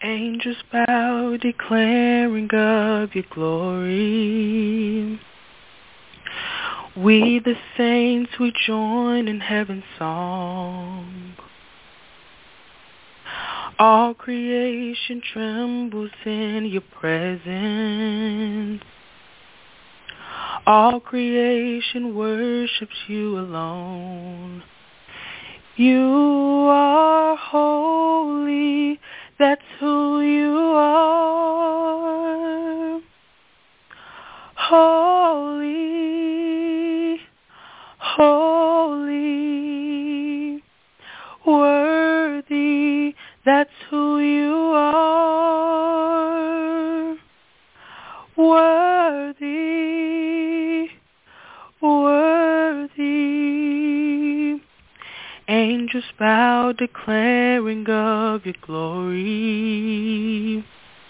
Angels bow, declaring of your glory. We the saints, we join in heaven's song. All creation trembles in your presence. All creation worships you alone. You are holy, that's who you are. Holy, holy, worthy, that's who you are. Worthy, worthy. Angels bow, declaring of your glory.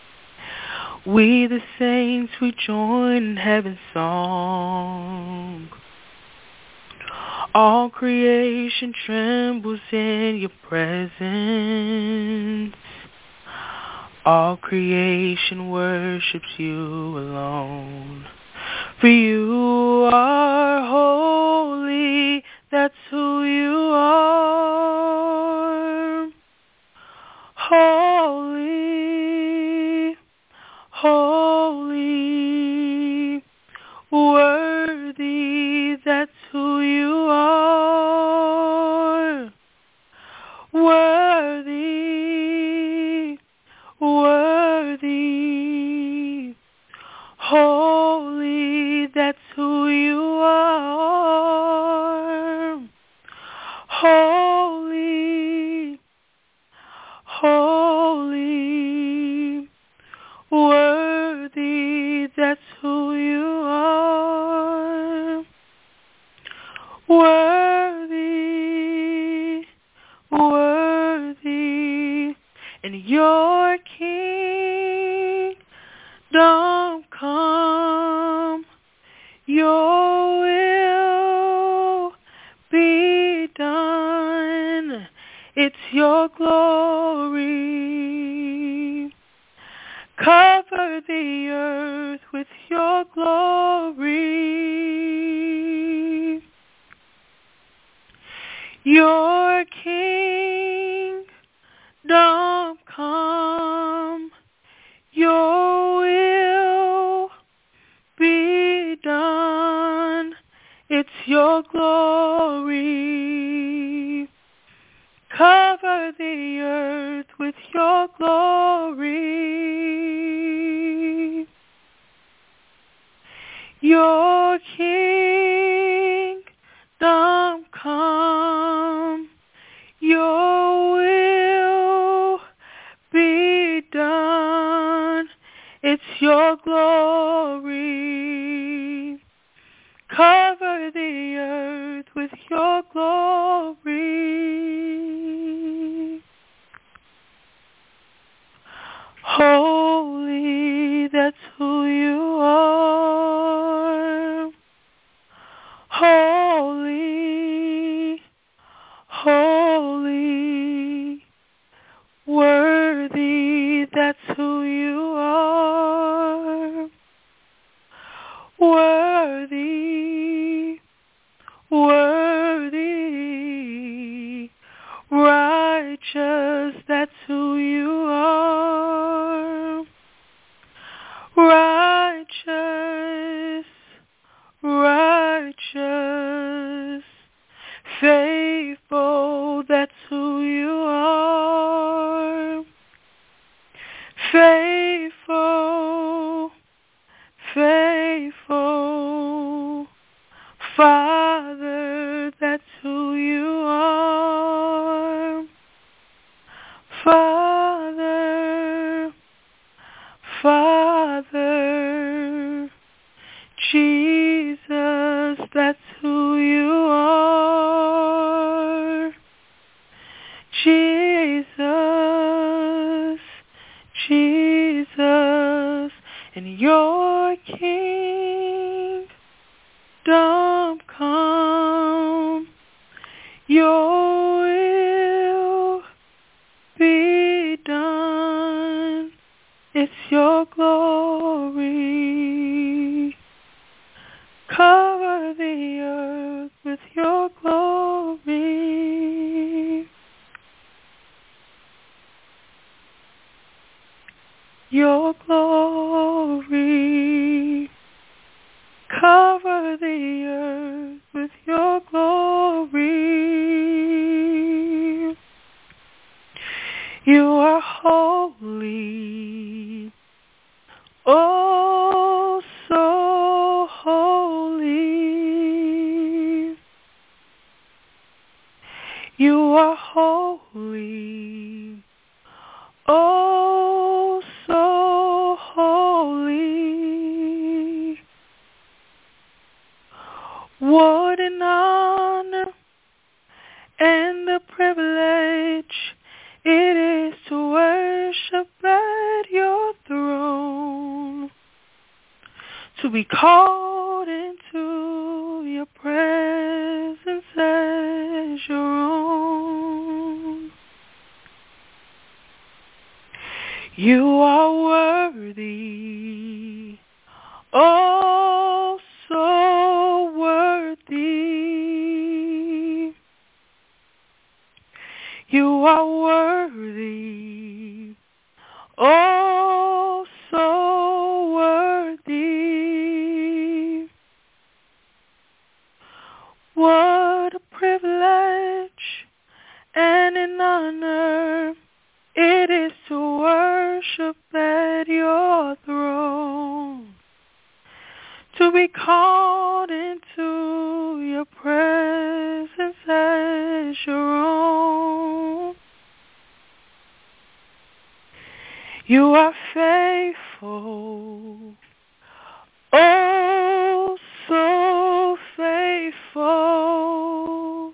We the saints, we join in heaven's song. All creation trembles in your presence. All creation worships you alone. For you are holy, that's who you are. Holy, holy, worthy, that's who you are. Worthy, worthy, holy, that's who you are. Holy, holy, worthy, that's who you are. Worthy, worthy, and your kingdom come, your will be done. It's your glory. Cover the earth with your glory. Your kingdom come, your will be done. It's your glory. Cover the earth with your glory. Your kingdom come, your will be done. It's your glory. Cover the earth with your glory. Holy, that's who you are. Holy, holy, worthy, that's who you are. Worthy, worthy, righteous, that's who you are. Righteous, righteous, faithful, that's who you are. Faithful, faithful, Father, that's who you are. Father, Father, Jesus, that's who you are. Jesus, Jesus, and your kingdom come, your will be done. It's your glory. Cover the earth with your glory. Your glory. Cover the earth with your glory. You are holy. Oh, so holy. You are holy. Oh, so holy. What an honor and the privilege it is to worship at your throne, to be called into your presence as your own. You are worthy, oh, so worthy. You are worthy, oh, so worthy. What a privilege and an honor it is to worship at your throne, to be called into your presence as your own. You are faithful, oh, so faithful.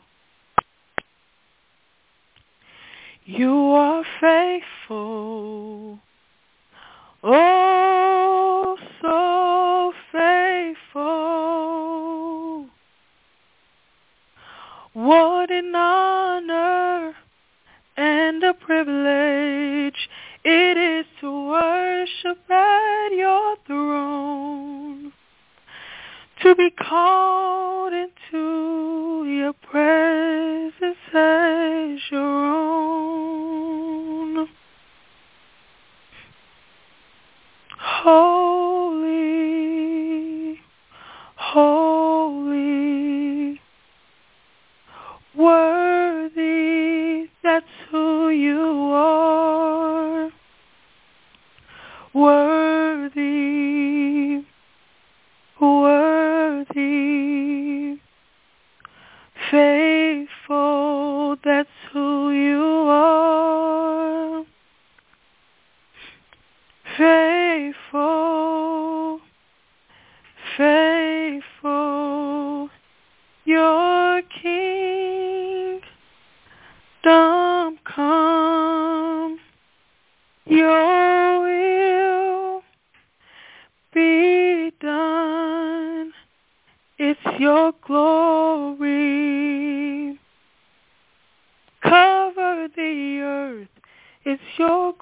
You are faithful, oh, so faithful. What an honor and a privilege it is to worship at your throne, to be called into your presence as your own. Holy, holy, worthy, that's who you are. Worthy, worthy, faithful, that's who you are. Faithful, faithful, your kingdom come, your will be done. It's your glory. Cover the earth. It's your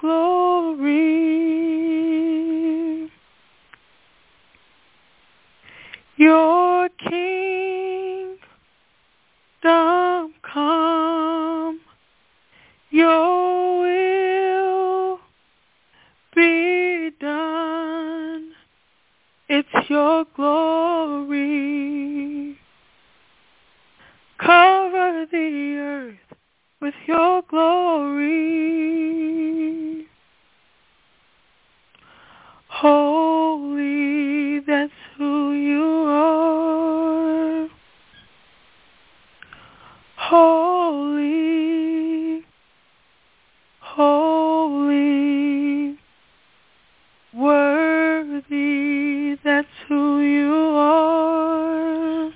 glory. Your kingdom come. Your will be done. It's your glory. Cover the earth with your glory. Holy, that's who you are. Holy, holy, worthy, that's who you are.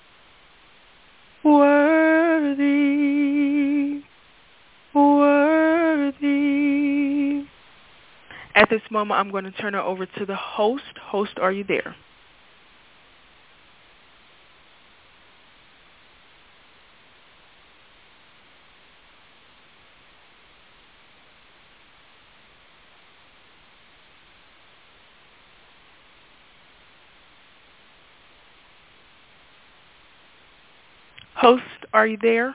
Worthy, worthy. At this moment, I'm going to turn it over to the host. Host, are you there? Host, are you there?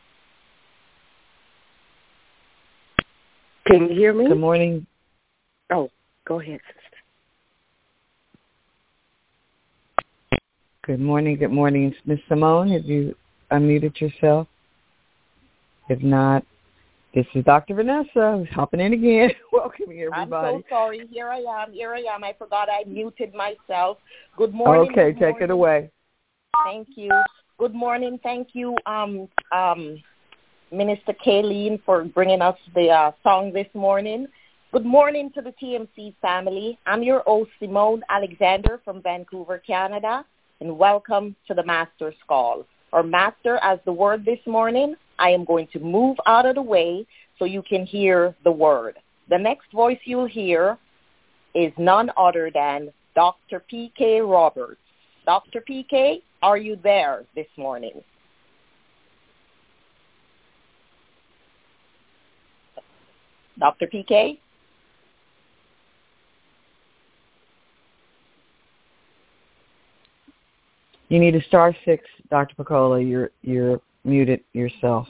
Can you hear me? Good morning. Oh, go ahead, sister. Good morning. Ms. Simone, have you unmuted yourself? If not, this is Dr. Vanessa who's hopping in again. Welcoming everybody. I'm so sorry. Here I am. I forgot I muted myself. Good morning. Okay, take it away. Thank you. Good morning. Thank you, Minister Kayleen, for bringing us the song this morning. Good morning to the TMC family. I'm your host, Simone Alexander from Vancouver, Canada, and welcome to the Master's Call. Or Master, as the word this morning, I am going to move out of the way so you can hear the word. The next voice you'll hear is none other than Dr. P.K. Roberts. Dr. P.K., are you there this morning? Dr. P.K.? You need a *6, Dr. Picola. You're muted yourself.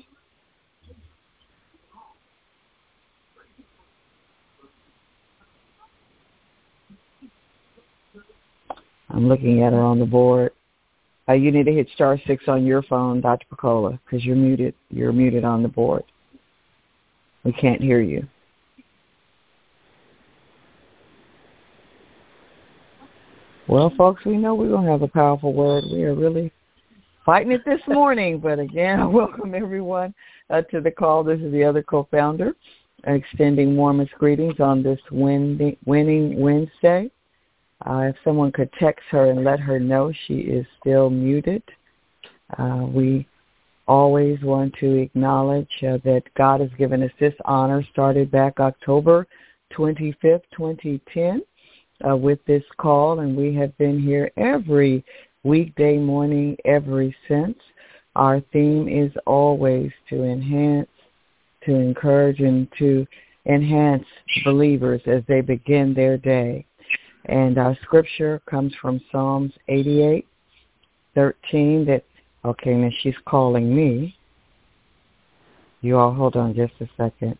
I'm looking at her on the board. You need to hit *6 on your phone, Dr. Picola, because you're muted. You're muted on the board. We can't hear you. Well, folks, we know we're going to have a powerful word. We are really fighting it this morning. But again, I welcome everyone to the call. This is the other co-founder, extending warmest greetings on this winning Wednesday. If someone could text her and let her know she is still muted. We always want to acknowledge that God has given us this honor, started back October 25th, 2010. With this call, and we have been here every weekday morning ever since. Our theme is always to enhance, to encourage, and to enhance believers as they begin their day. And our scripture comes from Psalms 88:13. Okay, now she's calling me. You all hold on just a second.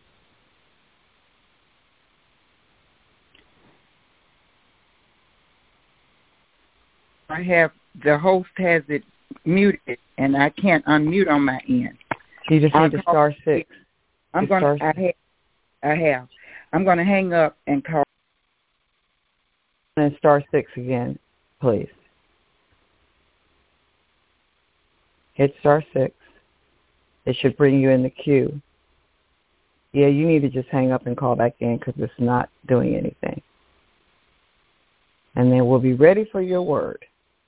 I have, the host has it muted, and I can't unmute on my end. You just need to *6. I'm going to, I have. I'm going to hang up and call. And *6 again, please. Hit *6. It should bring you in the queue. Yeah, you need to just hang up and call back in because it's not doing anything. And then we'll be ready for your word.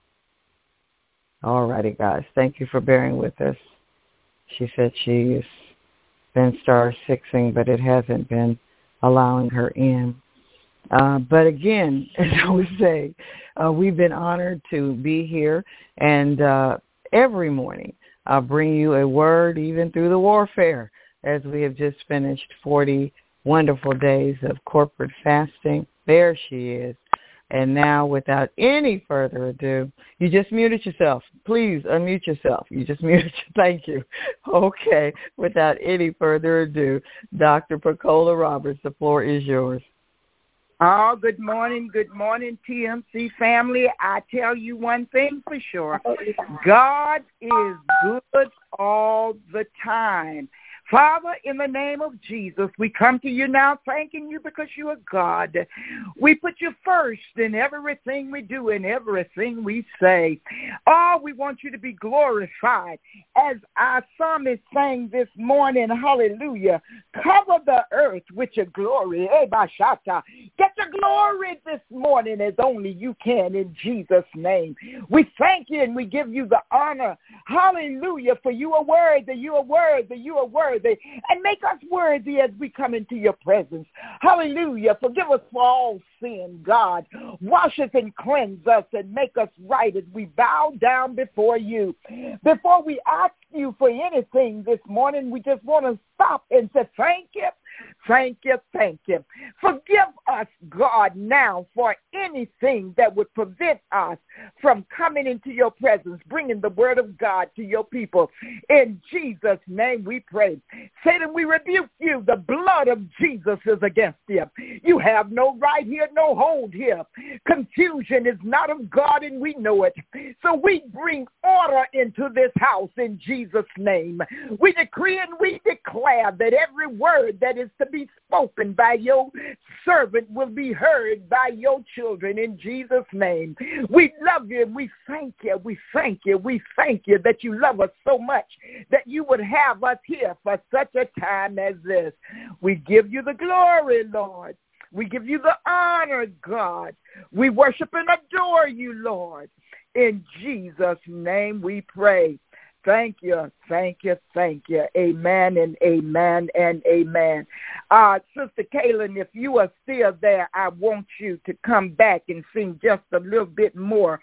All righty, guys. Thank you for bearing with us. She said she's been *6ing, but it hasn't been allowing her in. But again, as I would say, we've been honored to be here and every morning bring you a word even through the warfare as we have just finished 40 wonderful days of corporate fasting. There she is. And now, without any further ado, you just muted yourself. Please unmute yourself. You just muted. Thank you. Okay. Without any further ado, Dr. Picola Roberts, the floor is yours. Oh, good morning, TMC family. I tell you one thing for sure. God is good all the time. Father, in the name of Jesus, we come to you now thanking you because you are God. We put you first in everything we do and everything we say. Oh, we want you to be glorified. As our psalmist sang this morning, hallelujah, cover the earth with your glory. Get your glory this morning as only you can in Jesus' name. We thank you and we give you the honor. Hallelujah, for you are worthy, you are worthy, you are worthy. And make us worthy as we come into your presence. Hallelujah. Forgive us for all sin, God. Wash us and cleanse us and make us right as we bow down before you. Before we ask you for anything this morning, we just want to stop and say thank you. Thank you, thank you. Forgive us God now for anything that would prevent us from coming into your presence, bringing the word of God to your people. In Jesus' name we pray. Satan, we rebuke you. The blood of Jesus is against you. You have no right here, no hold here. Confusion is not of God, and we know it. So we bring order into this house in Jesus' name. We decree and we declare that every word that is to be spoken by your servant will be heard by your children in Jesus' name. We love you and we thank you. We thank you. We thank you that you love us so much that you would have us here for such a time as this. We give you the glory, Lord. We give you the honor, God. We worship and adore you, Lord. In Jesus' name we pray. Thank you, thank you, thank you. Amen and amen and amen. Sister Kaylin, if you are still there, I want you to come back and sing just a little bit more.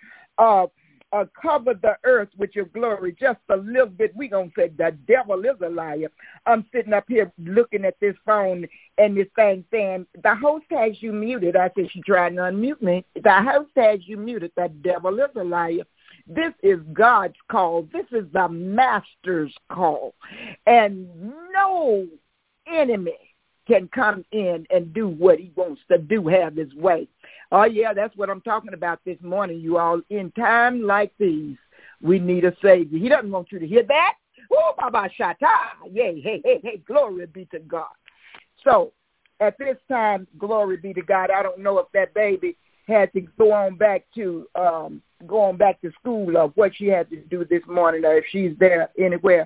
Cover the earth with your glory just a little bit. We're going to say the devil is a liar. I'm sitting up here looking at this phone and this thing saying, the host has you muted. I said, she tried to unmute me. The host has you muted. The devil is a liar. This is God's call. This is the master's call. And no enemy can come in and do what he wants to do, have his way. Oh, yeah, that's what I'm talking about this morning, you all. In times like these, we need a Savior. He doesn't want you to hear that. Oh, Baba Shata. Yay, hey, glory be to God. So at this time, glory be to God. I don't know if that baby had to go on back to going back to school or what she had to do this morning, or if she's there anywhere.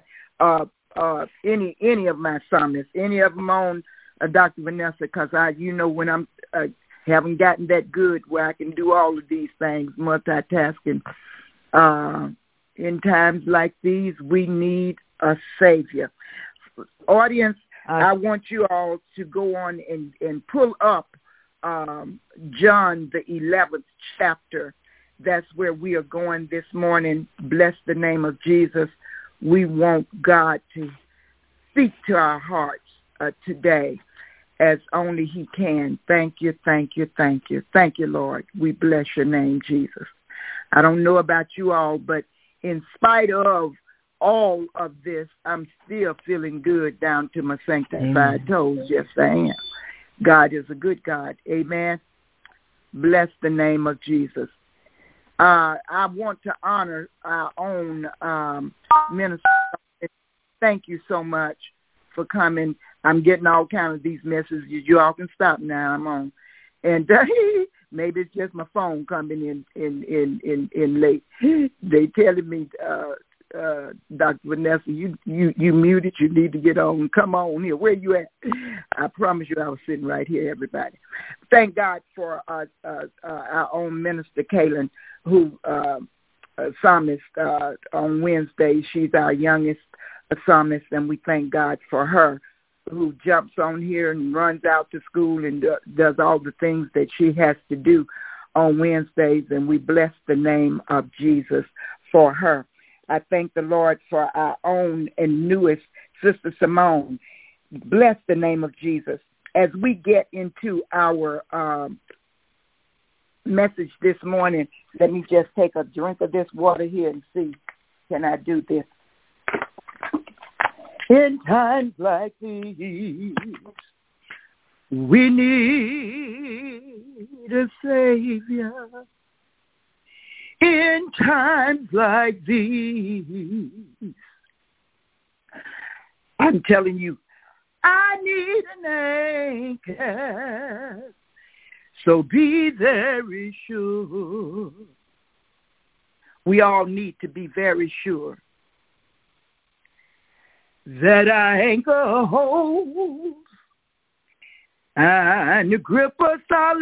Any of my summits, any of them on Dr. Vanessa, because when I'm haven't gotten that good where I can do all of these things, multitasking. In times like these, we need a Savior. Audience, I want you all to go on and pull up John, the 11th chapter. That's where we are going this morning. Bless the name of Jesus. We want God to speak to our hearts today as only he can. Thank you, thank you, thank you. Thank you, Lord. We bless your name, Jesus. I don't know about you all, but in spite of all of this, I'm still feeling good down to my sanctified toes. Yes, I am. God is a good God. Amen. Bless the name of Jesus. I want to honor our own minister. Thank you so much for coming. I'm getting all kinds of these messages. You all can stop now. I'm on. And maybe it's just my phone coming in late. They telling me, Dr. Vanessa, you muted. You need to get on. Come on here. Where you at? I promise you I was sitting right here, everybody. Thank God for our own Minister Kaylin, who psalmist on Wednesday. She's our youngest psalmist, and we thank God for her, who jumps on here and runs out to school and does all the things that she has to do on Wednesdays, and we bless the name of Jesus for her. I thank the Lord for our own and newest Sister Simone. Bless the name of Jesus. As we get into our message this morning, let me just take a drink of this water here and see, can I do this? In times like these, we need a Savior. In times like these, I'm telling you, I need an anchor. So be very sure. We all need to be very sure that our anchor holds and grip a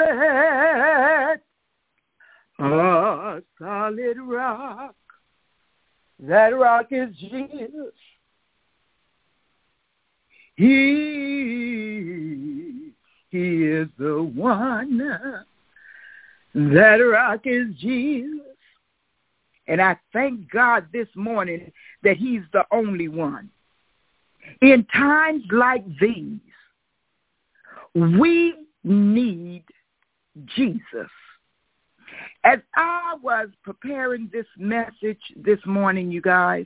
solid rock. That rock is Jesus. He is the one. That rock is Jesus. And I thank God this morning that he's the only one. In times like these, we need Jesus. As I was preparing this message this morning, you guys,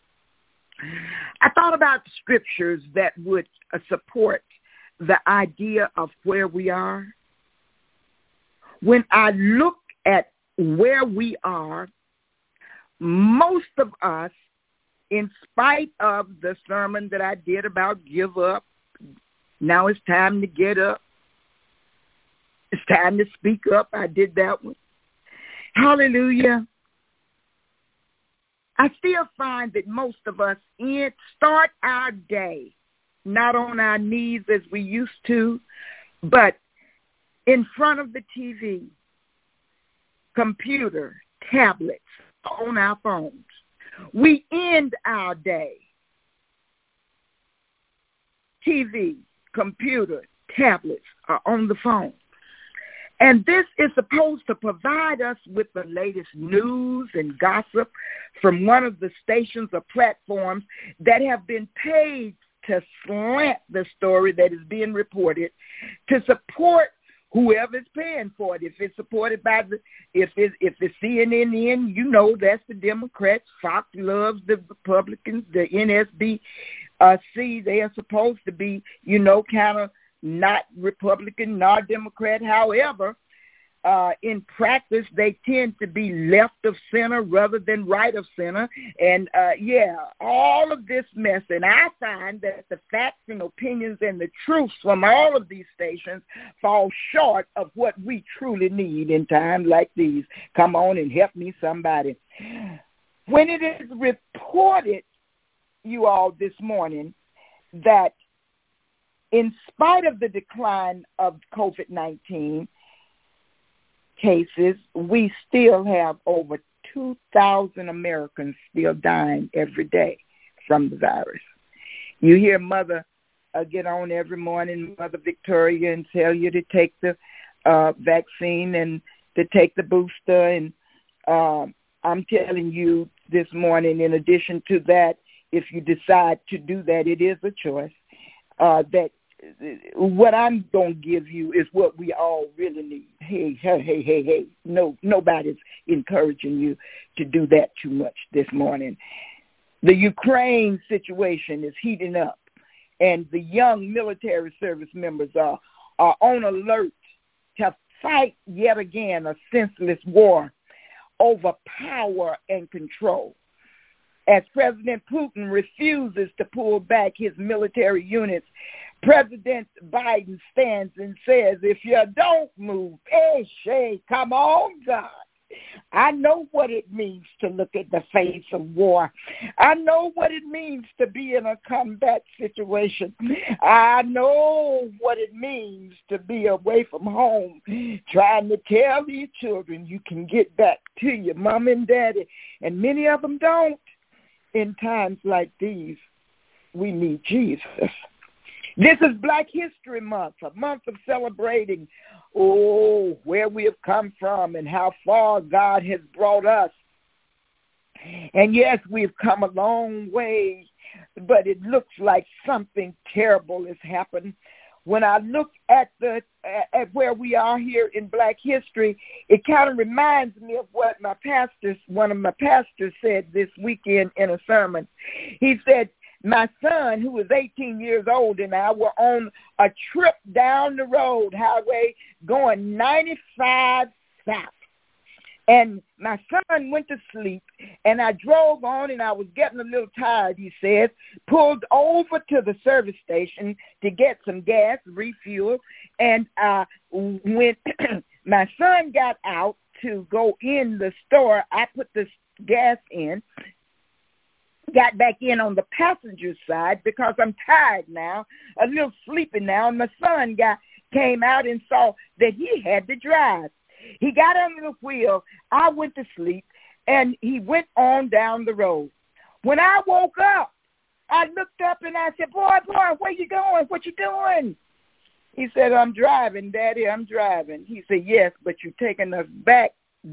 I thought about scriptures that would support the idea of where we are. When I look at where we are, most of us, in spite of the sermon that I did about give up, now it's time to get up. It's time to speak up. I did that one. Hallelujah. I still find that most of us start our day not on our knees as we used to, but in front of the TV, computer, tablets, on our phones. We end our day. TV, computer, tablets are on the phone. And this is supposed to provide us with the latest news and gossip from one of the stations or platforms that have been paid to slant the story that is being reported to support whoever's paying for it. If it's supported by if it's CNN, you know that's the Democrats. Fox loves the Republicans. The NSBC, they are supposed to be, kind of not Republican, not Democrat. However, in practice, they tend to be left of center rather than right of center. And, all of this mess. And I find that the facts and opinions and the truths from all of these stations fall short of what we truly need in times like these. Come on and help me, somebody. When it is reported, you all, this morning, that in spite of the decline of COVID-19 cases, we still have over 2,000 Americans still dying every day from the virus. You hear Mother get on every morning, Mother Victoria, and tell you to take the vaccine and to take the booster. And I'm telling you this morning, in addition to that, if you decide to do that, it is a choice. That what I'm going to give you is what we all really need. Hey. No, nobody's encouraging you to do that too much this morning. The Ukraine situation is heating up, and the young military service members are on alert to fight yet again a senseless war over power and control. As President Putin refuses to pull back his military units, President Biden stands and says, if you don't move, come on, God. I know what it means to look at the face of war. I know what it means to be in a combat situation. I know what it means to be away from home, trying to tell these children you can get back to your mom and daddy, and many of them don't. In times like these, we need Jesus. This is Black History Month, a month of celebrating, where we have come from and how far God has brought us. And yes, we've come a long way, but it looks like something terrible has happened. When I look at where we are here in Black history, it kind of reminds me of what one of my pastors said this weekend in a sermon. He said, my son, who was 18 years old, and I were on a trip down the road, highway, going 95 south. And my son went to sleep, and I drove on, and I was getting a little tired, he says, pulled over to the service station to get some gas, refuel, and when my son got out to go in the store, I put the gas in, got back in on the passenger side because I'm tired now, a little sleepy now, and my son came out and saw that he had to drive. He got under the wheel. I went to sleep, and he went on down the road. When I woke up, I looked up, and I said, boy, where you going? What you doing? He said, I'm driving, Daddy, I'm driving. He said, yes, but you're taking us back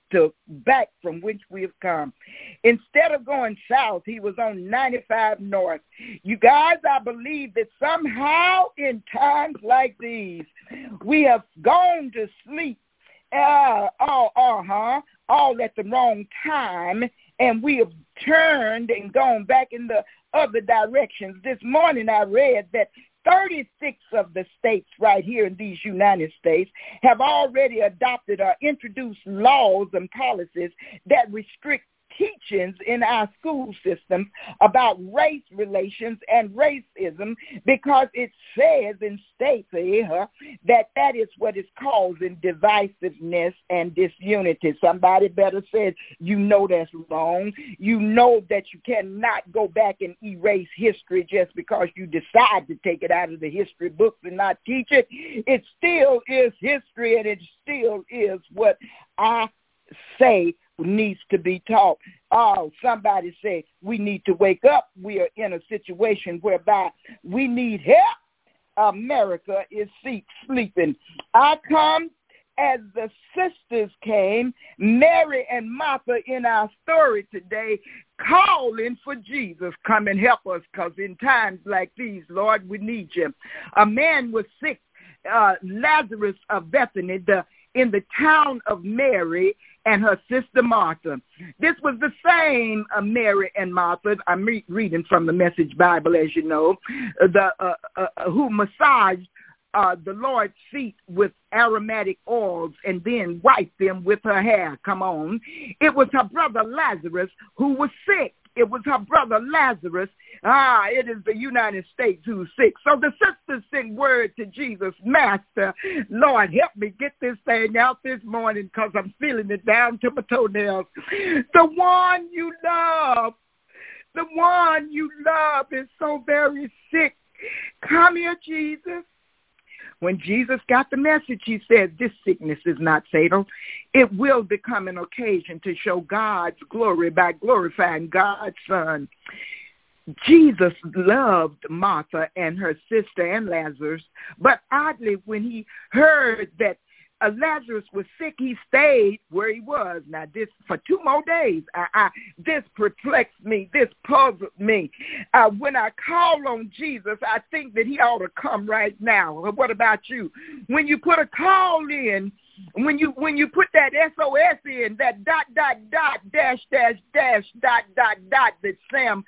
back from which we have come. Instead of going south, he was on 95 north. You guys, I believe that somehow in times like these, we have gone to sleep all at the wrong time, and we have turned and gone back in the other directions. This morning I read that 36 of the states right here in these United States have already adopted or introduced laws and policies that restrict teachings in our school systems about race relations and racism, because it says and states that is what is causing divisiveness and disunity. Somebody better say, you know that's wrong. You know that you cannot go back and erase history just because you decide to take it out of the history books and not teach it. It still is history, and it still is what I say needs to be taught. Oh, somebody say we need to wake up. We are in a situation whereby we need help. America is sleeping. I come as the sisters came, Mary and Martha in our story today, calling for Jesus. Come and help us, because in times like these, Lord, we need you. A man was sick, Lazarus of Bethany, in the town of Mary and her sister Martha. This was the same Mary and Martha, I'm reading from the Message Bible, as you know, who massaged the Lord's feet with aromatic oils and then wiped them with her hair. Come on. It was her brother Lazarus who was sick. It was her brother Lazarus. It is the United States who's sick. So the sisters sent word to Jesus, Master, Lord, help me get this thing out this morning, because I'm feeling it down to my toenails. The one you love is so very sick. Come here, Jesus. When Jesus got the message, he said, this sickness is not fatal. It will become an occasion to show God's glory by glorifying God's Son. Jesus loved Martha and her sister and Lazarus, but oddly, when he heard that Lazarus was sick, he stayed where he was. Now, this for 2 more days. This perplexed me. This puzzled me. When I call on Jesus, I think that he ought to come right now. What about you? When you put a call in, when you put that SOS in, that ... that Sam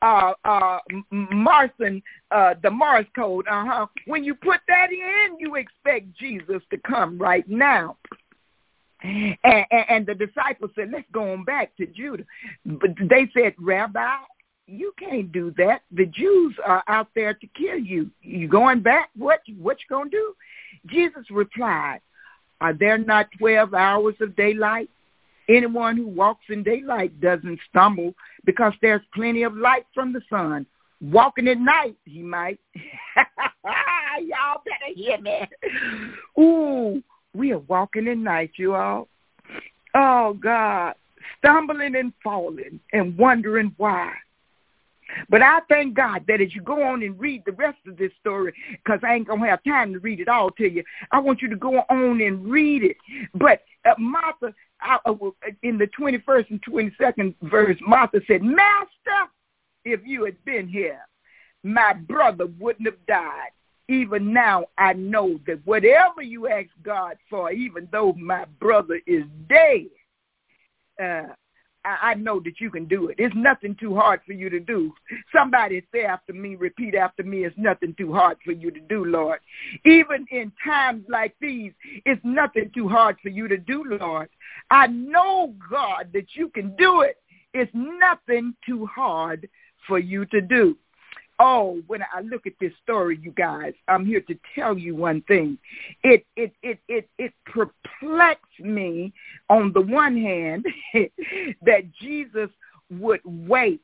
Marson, the Morse code, when you put that in, you expect Jesus to come right now. And the disciples said, let's go on back to Judah. But they said, Rabbi, you can't do that. The Jews are out there to kill you. You going back? What you going to do? Jesus replied, are there not 12 hours of daylight? Anyone who walks in daylight doesn't stumble, because there's plenty of light from the sun. Walking at night, he might. Y'all better hear me. Ooh, we are walking at night, you all. Oh, God, stumbling and falling and wondering why. But I thank God that as you go on and read the rest of this story, because I ain't going to have time to read it all to you, I want you to go on and read it. But Martha, in the 21st and 22nd verse, Martha said, Master, if you had been here, my brother wouldn't have died. Even now I know that whatever you ask God for, even though my brother is dead, I know that you can do it. It's nothing too hard for you to do. Somebody say after me, repeat after me, it's nothing too hard for you to do, Lord. Even in times like these, it's nothing too hard for you to do, Lord. I know, God, that you can do it. It's nothing too hard for you to do. Oh, when I look at this story, you guys, I'm here to tell you one thing. It perplexed me on the one hand that Jesus would wait.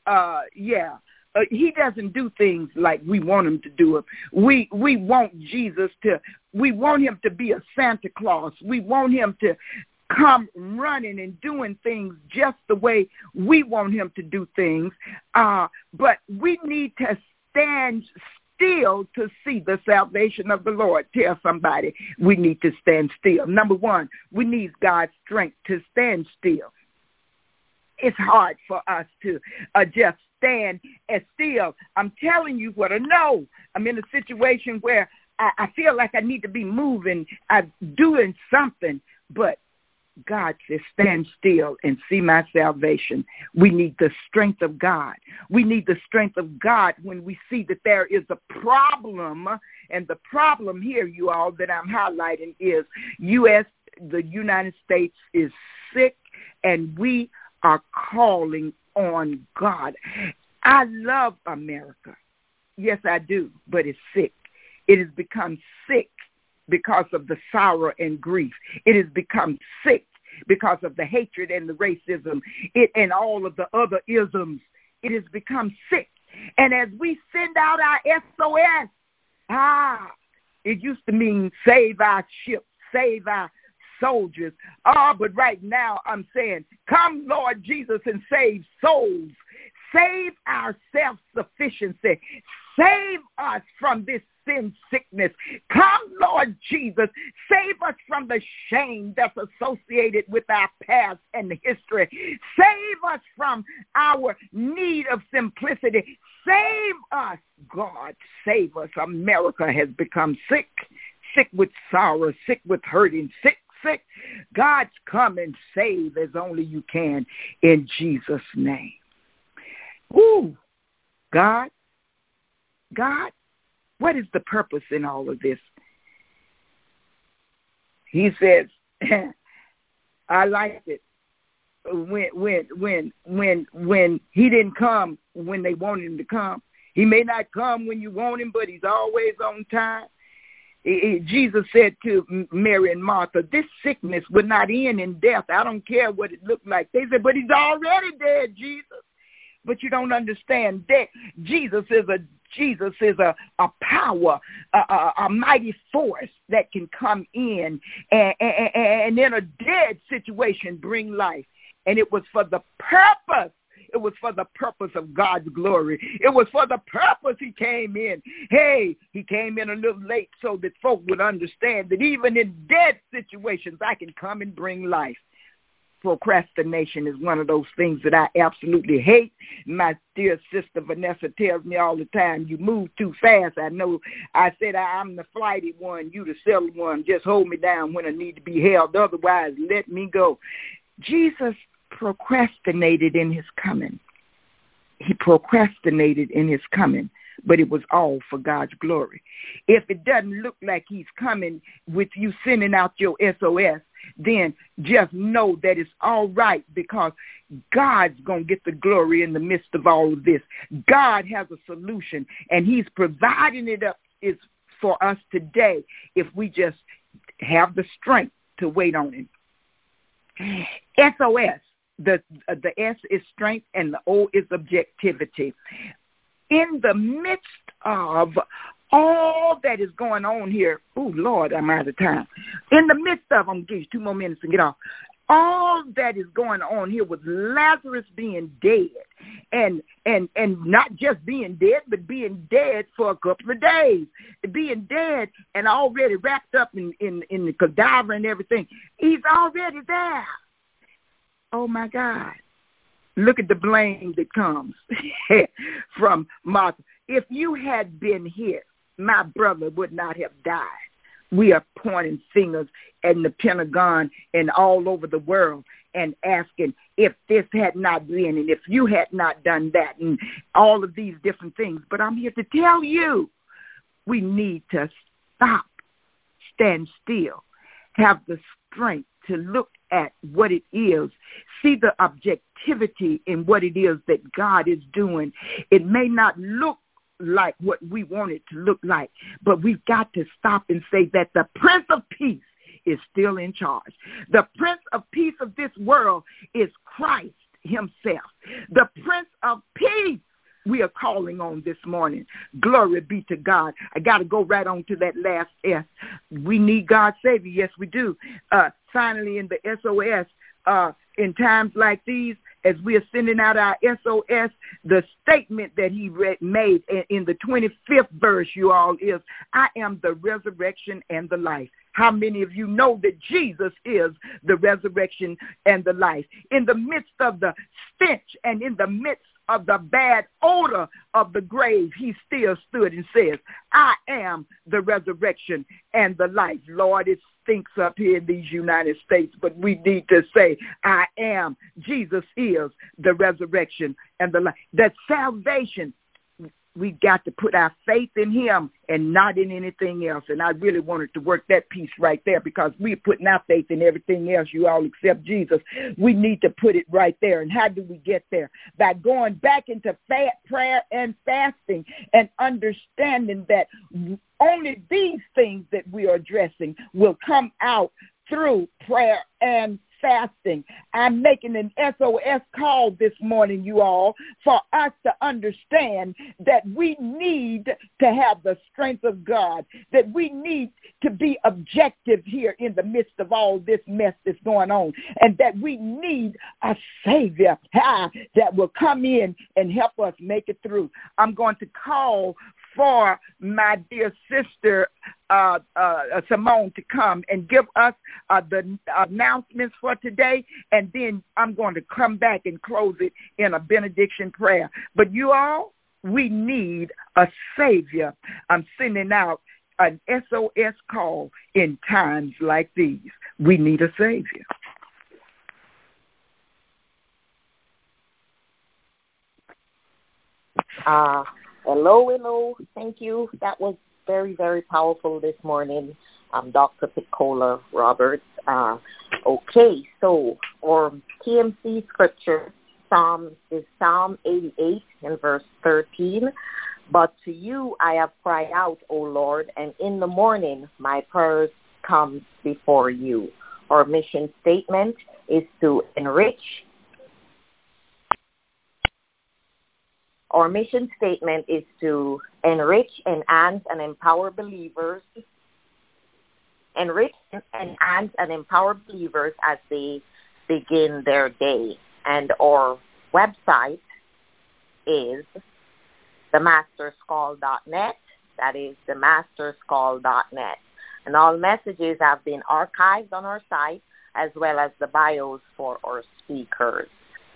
He doesn't do things like we want him to do it. We want we want him to be a Santa Claus. We want him to come running and doing things just the way we want him to do things. But we need to stand still to see the salvation of the Lord. Tell somebody we need to stand still. Number one, we need God's strength to stand still. It's hard for us to just stand still. I'm telling you what I know. I'm in a situation where I feel like I need to be moving, doing something, but God says, stand still and see my salvation. We need the strength of God. We need the strength of God when we see that there is a problem. And the problem here, you all, that I'm highlighting is the United States is sick, and we are calling on God. I love America. Yes, I do, but it's sick. It has become sick because of the sorrow and grief. It has become sick because of the hatred and the racism and all of the other isms. It has become sick. And as we send out our SOS, it used to mean save our ships, save our soldiers. But right now I'm saying, come, Lord Jesus, and save souls. Save our self-sufficiency. Save us from this sin sickness. Come, Lord Jesus, save us from the shame that's associated with our past and history. Save us from our need of simplicity. Save us, God, save us. America has become sick with sorrow, sick with hurting, sick. God's come and save as only you can in Jesus' name. Ooh, God, what is the purpose in all of this? He says, I liked it. When he didn't come when they wanted him to come. He may not come when you want him, but he's always on time. Jesus said to Mary and Martha, this sickness would not end in death. I don't care what it looked like. They said, but he's already dead, Jesus. But you don't understand that Jesus is a power, a mighty force that can come in and in a dead situation bring life. And it was for the purpose. It was for the purpose of God's glory. It was for the purpose he came in. Hey, he came in a little late so that folk would understand that even in dead situations, I can come and bring life. Procrastination is one of those things that I absolutely hate. My dear sister Vanessa tells me all the time, you move too fast. I know I said I'm the flighty one, you the silly one. Just hold me down when I need to be held. Otherwise, let me go. Jesus procrastinated in his coming. He procrastinated in his coming, but it was all for God's glory. If it doesn't look like he's coming with you sending out your SOS, then just know that it's all right, because God's going to get the glory in the midst of all of this. God has a solution, and he's providing it up is for us today if we just have the strength to wait on him. SOS, the S is strength and the O is objectivity. In the midst of all that is going on here, oh, Lord, I'm out of time. In the midst of, I'm going to give you 2 more minutes to get off. All that is going on here with Lazarus being dead, and not just being dead, but being dead for a couple of days. Being dead and already wrapped up in the cadaver and everything. He's already there. Oh, my God. Look at the blame that comes from Martha. If you had been here, my brother would not have died. We are pointing fingers in the Pentagon and all over the world and asking if this had not been and if you had not done that and all of these different things. But I'm here to tell you, we need to stop, stand still, have the strength to look at what it is, see the objectivity in what it is that God is doing. It may not look like what we want it to look like, but we've got to stop and say that the Prince of Peace is still in charge. The Prince of Peace of this world is Christ himself. The Prince of Peace we are calling on this morning. Glory be to God. I got to go right on to that last S. We need God's Savior. Yes, we do. Finally, in the SOS, in times like these, as we are sending out our SOS, the statement that he made in the 25th verse, you all, is, I am the resurrection and the life. How many of you know that Jesus is the resurrection and the life? In the midst of the stench and in the midst of the bad odor of the grave, he still stood and says, I am the resurrection and the life. Lord, it stinks up here in these United States, but we need to say, I am. Jesus is the resurrection and the life. That salvation, we got to put our faith in him and not in anything else. And I really wanted to work that piece right there, because we're putting our faith in everything else, you all, except Jesus. We need to put it right there. And how do we get there? By going back into prayer and fasting and understanding that only these things that we are addressing will come out through prayer and fasting. I'm making an SOS call this morning, you all, for us to understand that we need to have the strength of God, that we need to be objective here in the midst of all this mess that's going on, and that we need a Savior that will come in and help us make it through. I'm going to call for my dear sister Simone to come and give us the announcements for today, and then I'm going to come back and close it in a benediction prayer. But you all, we need a Savior. I'm sending out an SOS call in times like these. We need a Savior. Hello. Thank you. That was very, very powerful this morning, Dr. Picola Roberts. Okay, so our TMC scripture is Psalm 88 and verse 13. But to you I have cried out, O Lord, and in the morning my prayers come before you. Our mission statement is to enrich. Our mission statement is to enrich, enhance, and empower believers. Enrich, enhance, and empower believers as they begin their day. And our website is themasterscall.net. That is themasterscall.net. And all messages have been archived on our site, as well as the bios for our speakers.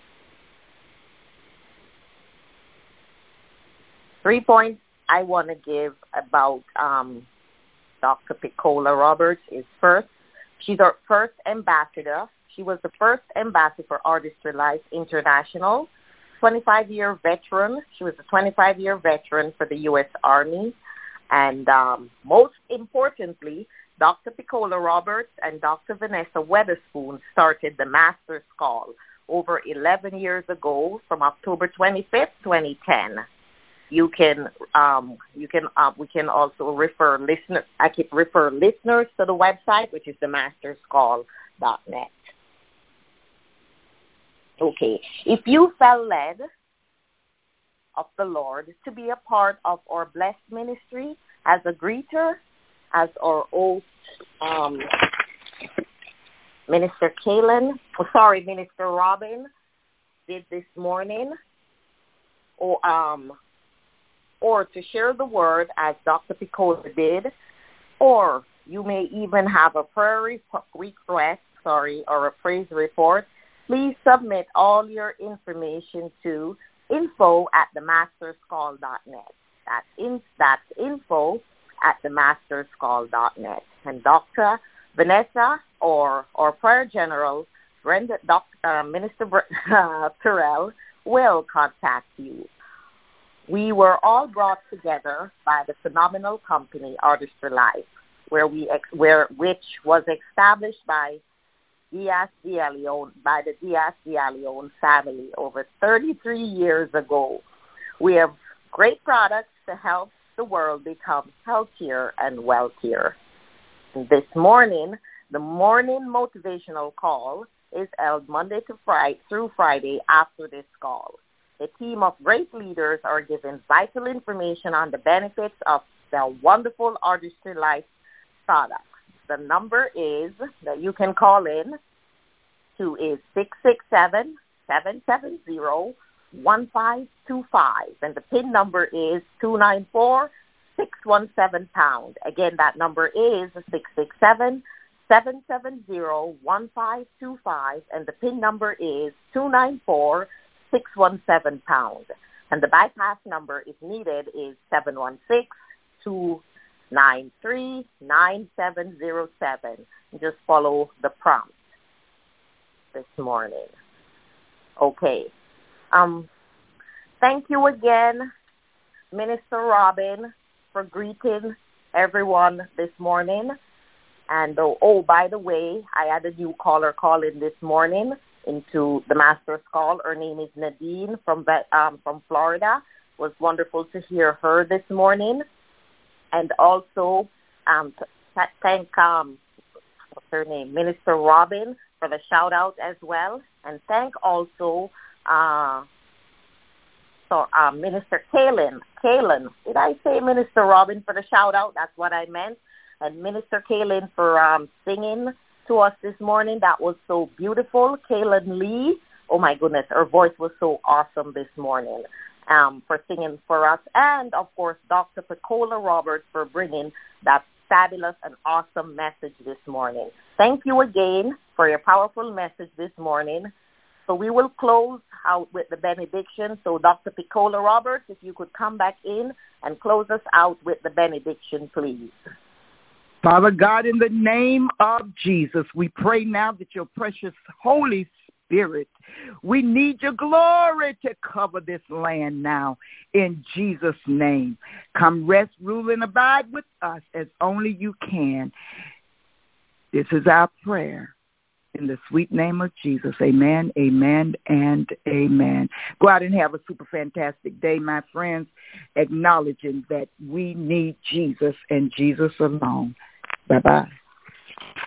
3 points I want to give about Dr. Picola Roberts is, first, she's our first ambassador. She was the first ambassador for Artistry Life International, 25-year veteran. She was a 25-year veteran for the U.S. Army. And most importantly, Dr. Picola Roberts and Dr. Vanessa Weatherspoon started the Master's Call over 11 years ago from October 25th, 2010. We can also refer listeners. I can refer listeners to the website, which is themasterscall.net. Okay, if you felt led of the Lord to be a part of our blessed ministry as a greeter, as our host, Minister Robin did this morning, or to share the word as Dr. Picola did, or you may even have a prayer request, or a praise report, please submit all your information to info@themasterscall.net. That's info@themasterscall.net. And Dr. Vanessa or prayer general, Minister Terrell, will contact you. We were all brought together by the phenomenal company Artistry Life, which was established by the Diaz de Leon family over 33 years ago. We have great products to help the world become healthier and wealthier. And this morning, the morning motivational call is held Monday through Friday after this call. A team of great leaders are given vital information on the benefits of the wonderful Artistry Life products. The number is that you can call in to is 770-1525. And the PIN number is 294-617#. Again, that number is 667-770-1525. And the PIN number is 294-617#. And the bypass number, if needed, is 716-293-9707. Just follow the prompt this morning. Okay. Thank you again, Minister Robin, for greeting everyone this morning. And by the way, I had a new caller call in this morning into the Master's Call. Her name is Nadine from Florida. It was wonderful to hear her this morning. And also thank what's her name, Minister Robin, for the shout out as well. And thank also Minister Kaylin. Did I say Minister Robin for the shout out? That's what I meant. And Minister Kaylin for singing to us this morning. That was so beautiful. Kaylin Lee, oh my goodness, her voice was so awesome this morning, for singing for us. And of course, Dr. Picola Roberts for bringing that fabulous and awesome message this morning. Thank you again for your powerful message this morning. So we will close out with the benediction. So Dr. Picola Roberts, if you could come back in and close us out with the benediction, please. Father God, in the name of Jesus, we pray now that your precious Holy Spirit, we need your glory to cover this land now in Jesus' name. Come rest, rule, and abide with us as only you can. This is our prayer. In the sweet name of Jesus, amen, amen, and amen. Go out and have a super fantastic day, my friends, acknowledging that we need Jesus and Jesus alone. Bye-bye.